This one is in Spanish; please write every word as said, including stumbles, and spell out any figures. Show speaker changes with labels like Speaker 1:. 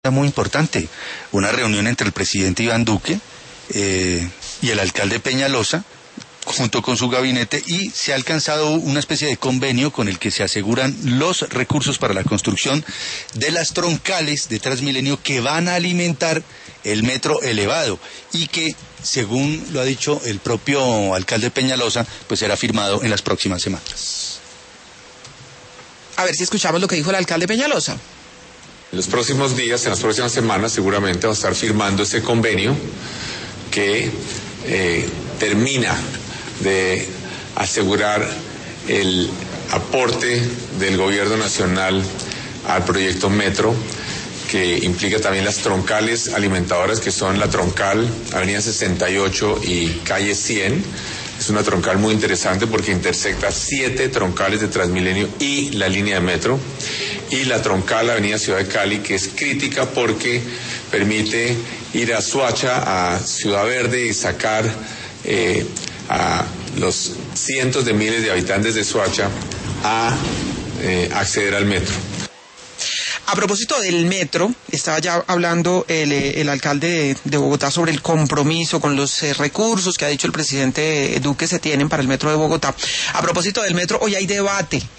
Speaker 1: Muy importante, una reunión entre el presidente Iván Duque eh, y el alcalde Peñalosa, junto con su gabinete, y se ha alcanzado una especie de convenio con el que se aseguran los recursos para la construcción de las troncales de Transmilenio que van a alimentar el metro elevado y que, según lo ha dicho el propio alcalde Peñalosa, pues será firmado en las próximas semanas.
Speaker 2: A ver si escuchamos lo que dijo el alcalde Peñalosa.
Speaker 3: En los próximos días, en las próximas semanas, seguramente vamos a estar firmando este convenio que eh, termina de asegurar el aporte del gobierno nacional al proyecto Metro, que implica también las troncales alimentadoras, que son la troncal Avenida sesenta y ocho y calle cien. Es una troncal muy interesante porque intersecta siete troncales de Transmilenio y la línea de metro. Y la troncal Avenida Ciudad de Cali, que es crítica porque permite ir a Soacha, a Ciudad Verde, y sacar eh, a los cientos de miles de habitantes de Soacha a eh, acceder al metro.
Speaker 2: A propósito del metro, estaba ya hablando el, el alcalde de, de Bogotá sobre el compromiso con los eh, recursos que ha dicho el presidente Duque se tienen para el metro de Bogotá. A propósito del metro, hoy hay debate